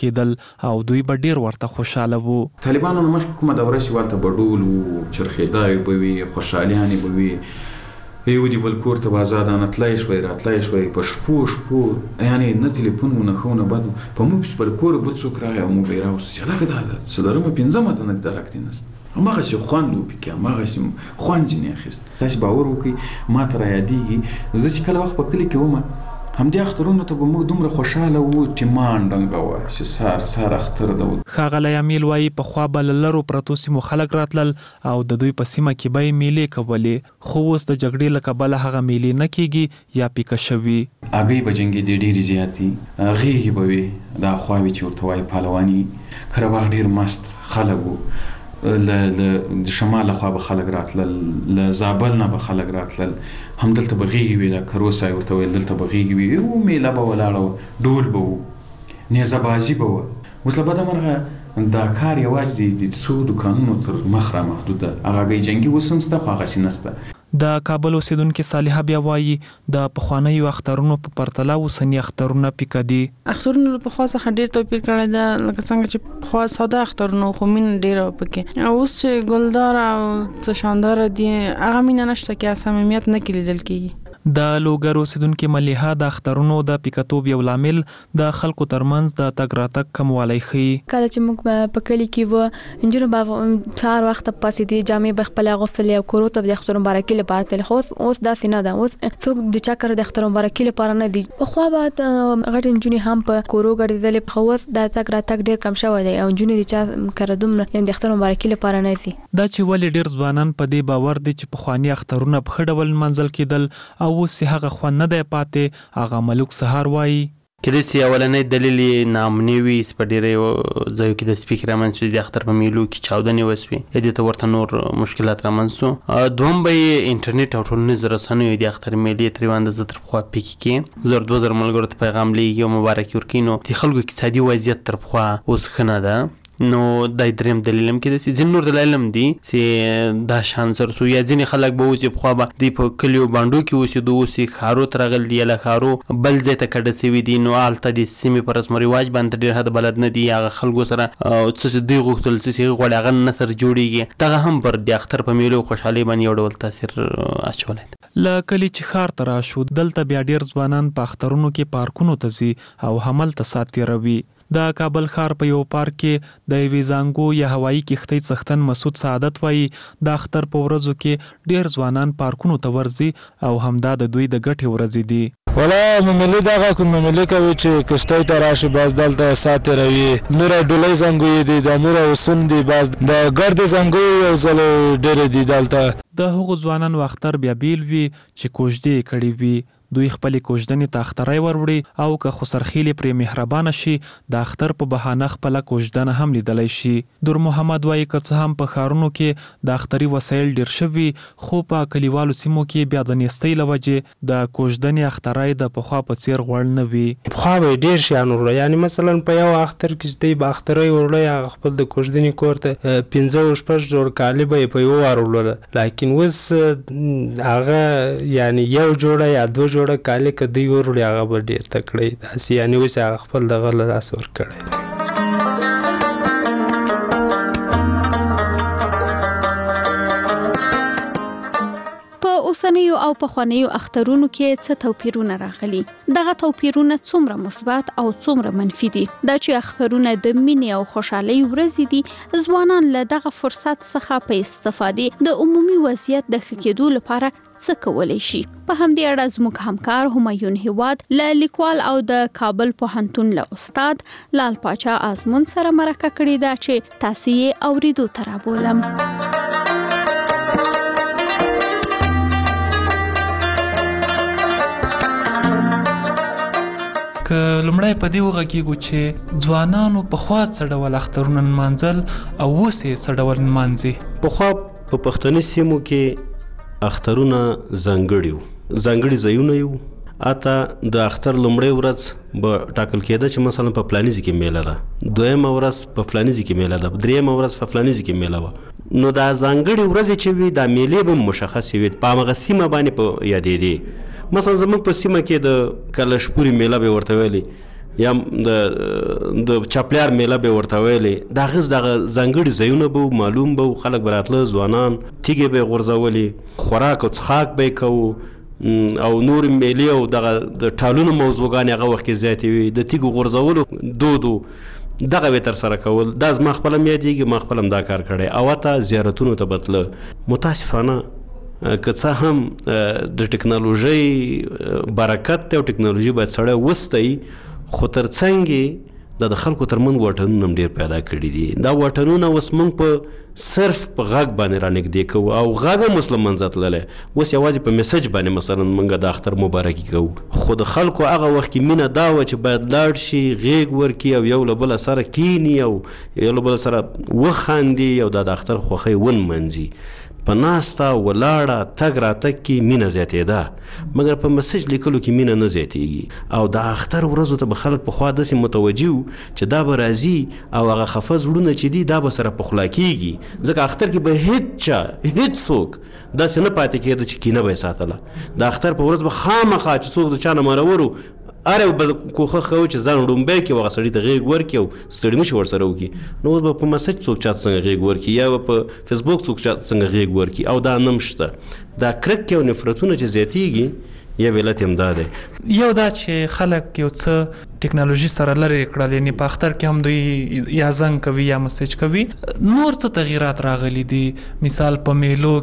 کېدل او دوی به ډیر ورته خوشاله وو. طالبانو مخکې کومه دوره چې ورته بډول وو، چرخېدای به وي، خوشحالیانې به وي، یو دی بل کور ته به ازادانه تلای شوی راتلای شوی، په شپو یعنې نه تلیفون و نه ښه و نه بد و، په موږ پسې په کور بل څوک راغی او موږ به یې راوستو چې هلکه دا څلورمه پنځمه ته نه دي درک دی نست، هماغسې خوند و پکې، هماغسې خوند ځینې اخیست. تاسې باور وکړئ ما ته رایادېږي زه چې کله وخت په کلي کې وم همدې اخترونو ته به موږ دومره خوشحاله وو چې مان ډنګه وه چې سار اختر ده. ښاغلی امیل وایي پخوا به له لرو پرتو سیمو خلک راتلل او د دوی په سیمه کې به یې میلې کولې، خو اوس د جګړې له کبله هغه میلې نه کېږي یا پیکه شوي. هګۍ به جنګېدې ډېرې زیاتې، غېږې به وې، دا خواوې چې ورته وایي پهلواني، کره باغ ډېر مست خلک وو، له شمال خوا به خلک راتلل، له زابل نه به خلک راتلل، همدلته به غېږې وې، دا کروسای ورته ویل دلته به غېږې وې، و میله به ولاړه وه، ډول به و، نیزه بازي به وه. اوس له بده مرغه دا کار یوازې د څو دوکانونو تر مخ را محدود ده، هغه هګۍ جنګي اوس هم شته خو هغسې نسته. د کابل اوسیدونکې صالحه بیا وایي د پخوانیو اخترونو په پرتله اوسني اخترونه پیکه دي. اخترونه له پخوا څخه ډېر توپیر کړی ده، لکه څنګه چې پخوا ساده اخترونه خو مینه ډېره وه پکې، او اوس چې ګلدار او څه شانداره دي هغه مینه نشته کې، صمیمیت نه کې لیدل کېږي. د لوګر اوسیدونکي ملیحه د اخترونو د پیکتوب یو لامل د خلکو ترمنځ د تګ راتګ کموالی ښیي. کله چې موږ په کلي کې وو نجونو به سهار وخته پاتېدې، جامې به خپلې اغوستلې او کورو ته به د اختر مبارکي لپاره تللې، خو اوس داسې نه ده، اوس څوک د چا کره د اختر مبارکي لپاره نه دي. پخوا به غټې نجونې هم په کورو ګرځېدلې، خو اوس د تګ راتګ ډېر کم شوی دی او نجونې د چا کره دومره یعنې د اختر مبارکي لپاره نه ځي. دا چې ولې ډېر ځوانان په دې باور دي چې پخواني اخترونه په ښه ډول لمانځل کېدل او اوس یې هغه خوند نه دی پاتې. هغه ملوک سهار وایي کله چې اولنۍ دلیل ناامني وي، په ډېرو ځایو کې د سپیک رامنځ شو، د اختر په میلو کې چاودنې وسوې، دې ته ورته نور مشکلات رامنځ شو. دوهم به یې انټرنیټ او ټولنیزو رسنیو د اختر میلې ترې اندازه تر پخوا پیکې کې 1000-2000 ملګرو ته پیغام لیږي او مبارکي ورکوي، نو د خلکو اقتصادي وضعیت تر پخوا اوس ښه نه ده. نو دا دریم دلیل هم کېدای شي، ځینې نور دلایل هم دي چې دا شان سر سو، یا ځینې خلک به اوس پخوا به دوی په کلیو بانډو کې اوسېدو، اوس یې ښارو ته راغلي دي یا له ښارو بل ځای ته کډه شوي دي، نو هلته د سیمې په رسم و رواج باندې ډېر حد بلد نه دي، هغه خلکو سره څه چې دوی غوښتل څه چې هغوی غواړي هغه نه سره جوړېږي. دغه هم پر د اختر په میلو خوشحالۍ باندې یو ډول تاثیر اچولی دی. له کلي چې ښار ته راشو دلته بیا ډېر ځوانان په اخترونو کې پارکونو ته ځي او هملته ساعت تېروي. د کابل ښار په یو پارک کې د یوې زانګو یا هوایي کښتۍ څښتن مسعود سعادت وایي د اختر په ورځو کې ډېر ځوانان پارکونو ته ورځي او همدا د دوی د ګټې ورځې دي. ولا مملي دغه کوم مملي کوي چې کشتۍ ته راشي، باز دلته ساعت تېروي، نوره ډولۍ زنګوی دي، د نوره وسون دي، باز د ګردې زنګوی یو ځل ډېرې دي دلته. د هغو ځوانانو اختر بیا بیل وي چې کوژدې یې کړې وي، دوی خپلې کوژدنې ته اختری وروړي او که خسرخیلې پرې مهربانه شي د اختر په بهانه خپله کوژدنه هم لیدلی شي. دور محمد وایي که څه هم په ښارونو کې د اختري وسایل ډېر شوي، خو په کلیوالو سیمو کې بیا د نیستۍ له وجې د کوژدنې اختری د پخوا په څېر غوړ نه وي. پخوا به یې ډېر شیان وروړی، یعنې مثلا په یو اختر کې چې دی به اختری وروړی، هغه خپل د کوژدنې کور ته 5-6 جوړ کالي به یې په یو وار وروړله، لیکن اوس هغه یعنې یو جوړه یا 2 جوړه کالي که دوی وروړي هغه به ډېر تکړه داسې، یعنې اوس هغه خپل دغه له لاسه ورکړی دی. اوسنیو او پخوانیو اخترونو کې څه توپیرونه راغلي؟ دغه توپیرونه څومره مثبت او څومره منفي دي؟ دا چې اخترونه د مینې او خوشحالۍ ورځې دي، ځوانان له دغه فرصت څخه په استفادې د عمومي وضعیت د ښه کېدو لپاره څه کولی شي؟ په همدې اړه زموږ همکار همایون هیواد له لیکوال او د کابل پوهنتون له استاد لال پاچا آزمون سره مرکه کړې ده چې تاسې یې اورېدو ته رابولم. که لومړی په دې وغږیږو چې ځوانانو پخوا څه ډول اخترونه نمانځل او اوس یې څه ډول نمانځي. پخوا په پښتني سیمو کې اخترونه ځانګړي ځایونه یو، اته د اختر لومړۍ ورځ به ټاکل کېده چې مثلا په فلاني ځای کې میله ده، دویمه ورځ په فلاني ځای کې میله ده، دریمه ورځ په فلاني ځای کې میله وه. نو دا ځانګړي ورځې چې وي دا میلې به مشخصې وي، په همغه سیمه باندې په یادېدې. مثلا زموږ په سیمه کې د کلشپوري میله به ورته ویلې، یا د چاپلیار میله به ورته ویلې د هغه دغه ځانګړي ځایونه به معلوم به خلک به راتله ځوانان تیږې به یې غورځولې خوراک او څښاک به یې کوو او نور میلې او دغه د ټالونو موضوعګانې هغه وخت کې زیاتې وي د تیږو غورځولو دودو دغه به ترسره کول دا زما خپله م یادېږي ما خپله هم دا کار کړی او حتی زیارتونو ته به تله متاسفانه که څه هم د ټکنالوژۍ برکت دی او ټکنالوژي باید سړی وستوي خو تر څنګ د خلکو ترمنځ واټنونه هم ډېر پیدا کړي دي دا واټنونه اوس موږ په صرف په غږ باندې رانږدې کوو او غږ هم اوس له منځه تللی اوس یوازې په میسج باندې مثلا موږ د اختر مبارکي کوو خو د خلکو هغه وخت کې مینه دا وه چې باید لاړ شي غېږ ورکړي او یو له بله سره کیني او یو له بله سره وخاندي او دا د اختر خوښۍ ونمنځي په ناسته ولاړه تګ راتګ کې مینه زیاتېده مګر په مسج لیکلو کې مینه نه زیاتېږي او د اختر ورځو ته به خلک پخوا داسې متوجه وو چې دا به راځي او هغه خفه زړونه چې دي دا به سره پخلا کېږي ځکه اختر کې به هېڅ څوک داسې نه پاتې کېده چې کینه به یې ساتله د اختر په ورځ به خامخا چې څوک د چا نه مرور وو اره به کوښښ کوو چې ځان ړومبی کړي او هغه سړي ته غېږ ورکړي او ستړي نه شي ورسره وکړي نو اوس به په مسج څوک چاته څنګه غېږ ورکړي یا به په فیسبوک څوک چاته څنګه غېږ ورکړي او دا نه هم شته دا کرکې او نفرتونه چې زیاتېږي یو علت هم دا دی یو دا چې خلک یو څه ټکنالوژي سره لرې کړل یعنې په اختر کې هم دوی یا زنګ کوي یا مسیج کوي نور څه تغیرات راغلي دي مثال په میلو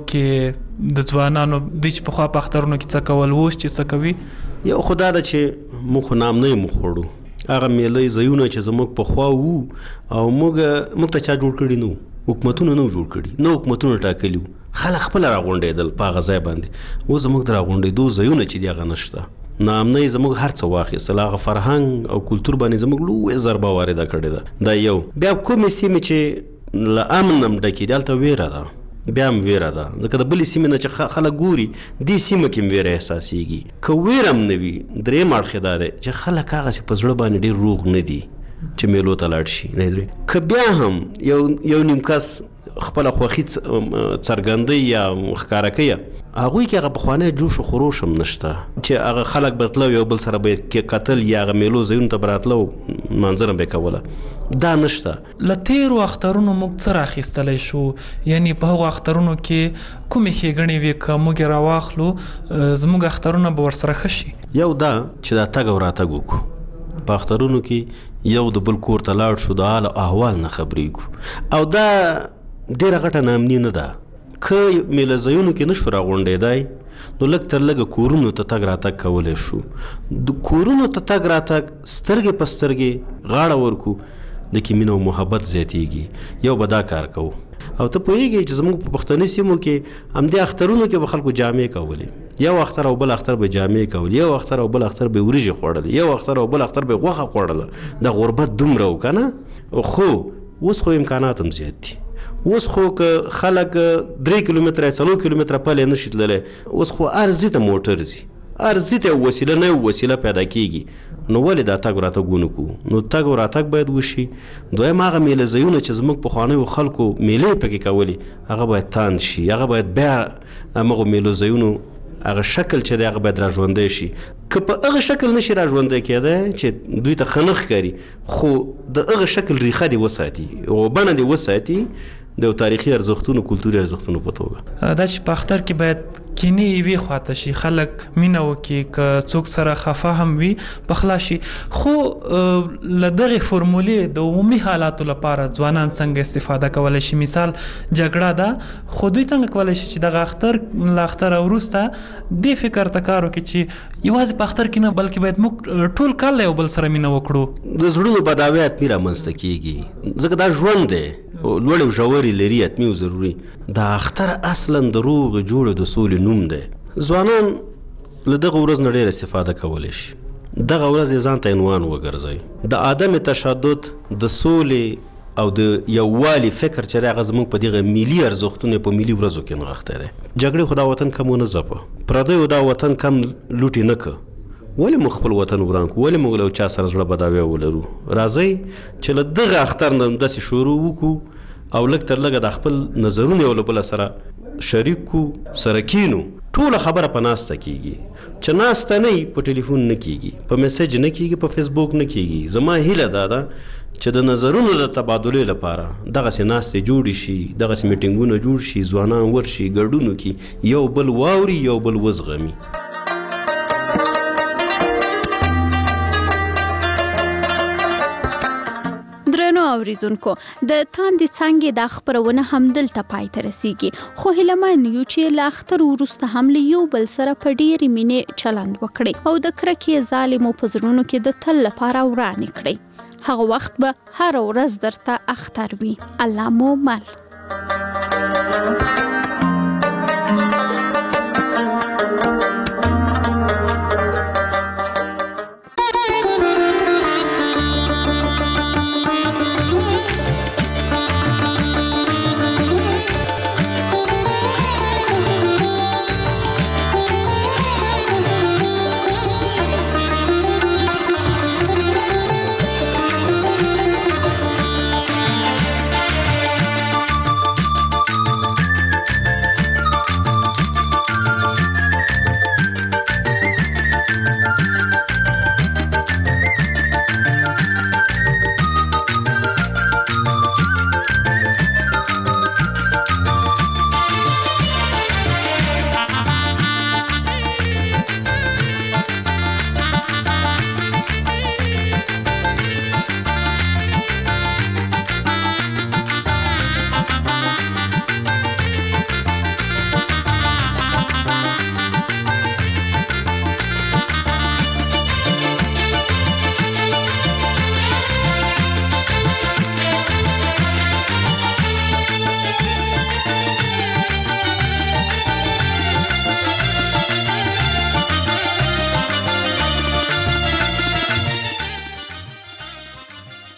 کې د ځوانانو دوی چې پخوا په اخترونو کې څه کول اوس چې څه کوي یو خو دا ده چې موږ خو نامنۍ مو خوړو هغه میلې ځایونه چې زموږ پخوا وو او موږ ته چا جوړ کړي نه وو حکومتونه نه جوړ کړي نه حکومتونه ټاکلي وو خلک خپله راغونډېدل په هغه ځای باندې اوس زموږ د راغونډېدو ځایونه چې دي هغه نشته نامنۍ زموږ هر څه واخیستل هغه فرهنګ او کلتور باندې زموږ لویه ضربه وارده کړې ده دا یو بیا کومې سیمې چې له امن هم ډکې دي هلته ویره ده بیا هم ویره ده ځکه د بلې سیمې نه چې خلک ګوري دې سیمه کې هم ویره احساسېږي که ویره هم نه وي درېیم اړخ دا دی چې خلک هغسې په زړه باندې ډېر روغ نه دي چې میلو ته لاړ شي که بیا هم یو نیم کس خپله خوښي څرګندوي یا ښکاره کوي هغوی کې هغه پخوانی جوش و خروش هم نشته چې هغه خلک به تله یو بل سره به کتل یا هغه میلو ځایونو ته به راتله او منظره به یې کوله دا نشته له تېرو اخترونو موږ څه راخیستلی شو یعنې په هغو اخترونو کې کومې ښېګڼې وې که موږ یې راواخلو زموږ اخترونه به ورسره ښه شي یو دا چې دا تګ او راتګ وکړو په اخترونو کې یو د بل کور ته لاړ شو د حال او احوال نه خبرېږو او دا ډېره غټه ناامني نه ده که میله ځایونو کې نه شو راغونډېدی نو لږ تر لږه کورونو ته تګ راتګ کولی شو د کورونو ته تګ راتګ سترګې په سترګې غاړه ورکو د کې مینه او محبت زیاتېږي یو به دا کار کوو او ته پوهېږې چې زموږ په پښتني سیمو کې همدې اخترونو کې به خلکو جامې کولې یو اختر او بل اختر به جامې کولې یو اختر او بل اختر به وریژې خوړلې یو اختر او بل اختر به غوښه خوړله د غربت دومره و که نه خو اوس خو امکانات هم زیات دي اوس خو که خلک 3 کیلومتره 4 کیلومتره پلی نشي تللی اوس خو ارزي ته موټر ځي ارزي ته وسیله نه یو وسیله پیدا کېږي نو ولې دا تګ راتګ ونه کړو نو تګ او راتګ باید وشي دویم هغه میله ځایونه چې زموږ پخوانیو خلکو میلې پکې کولې هغه باید تاند شي هغه باید بیا همغو میلو ځایونو هغه شکل چې دی هغه باید راژوندی شي که په هغه شکل نشي راژوندی کېدی چې دوی ته ښه نه ښکاري خو د هغه شکل ریښه دې وساتي او بڼه دې وساتي د تاریخي ارزښتونو کلتوري ارزښتونو په توګه دا چې په اختر کې باید کینې یوې خواته شي خلک مینه وکړي که څوک سره خفه هم وي پخلا شي خو له دغې فورمولې د عمومي حالاتو لپاره ځوانان څنګه استفاده کولی شي مثال جګړه ده خو دوی څنګه کولی شي چې دغه اختر له اختره وروسته دې فکر ته کار وکړي چې یوازې په اختر کې نه بلکې باید موږ ټول کال له یو بل سره مینه وکړو د زړونو بداوی حتمي رامنځته کېږي ځکه دا ژوند دی لوړې او ژورې لري حتمي او ضروري دا اختر اصلا د روغې جوړې د سولې نوم دی ځوانان له دغه ورځ نه ډېر استفاده کولی شي دغه ورځ یې ځان ته عنوان وګرځوي د عدم تشدد د سولې او د یووالي فکر چې دی هغه زموږ په دغه ملي ارزښتونو په ملي ورځو کې نغښتی دی جګړې خو دا وطن کم ونه ځپه پردیو دا وطن کم لوټې نه که ولې موږ خپل وطن وران کړو ولې موږ له چا سره زړه بداوی ولرو راځئ چې له دغه اختر نه داسې شروع وکړو او لږ تر لږه د خپل نظرونه یو له بله سره شریک کړو سره کینو ټوله خبره په ناسته کیږي چې ناسته نه په ټلیفون نه کیږي په میسج نه کیږي په فیسبوک نه کیږي. زما هیله دا ده چې د نظرونو د تبادلې لپاره دغسې ناستې جوړې شي، دغسې میټینګونه جوړ شي، ځوانان ورشي ګډون وکړي، یو بل واوري، یو بل وزغمي. درنو اوریدونکو، د تاندې څانګې دا خبرونه هم دلته پای ته رسیږي، خو هیلهمن یو چې له اختر وروسته هم له یو بل سره په ډېرې مینې چلند وکړي او د کرکې ظالمو په زړونو کې د تل لپاره ورانې کړي. هغه وخت به هر ورځ درته اختر وي. الله مو مل.